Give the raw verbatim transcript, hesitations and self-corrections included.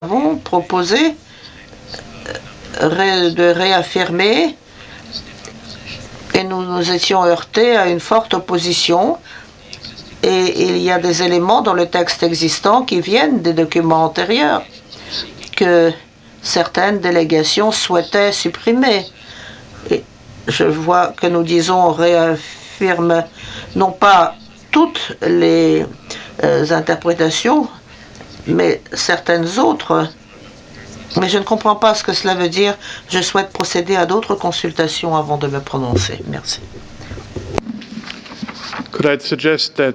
avons proposé de réaffirmer et nous nous étions heurtés à une forte opposition et il y a des éléments dans le texte existant qui viennent des documents antérieurs que certaines délégations souhaitaient supprimer. Et je vois que nous disons on réaffirme non pas toutes les euh, interprétations, mais certaines autres. Mais je ne comprends pas ce que cela veut dire. Je souhaite procéder à d'autres consultations avant de me prononcer. Merci. Could I suggest that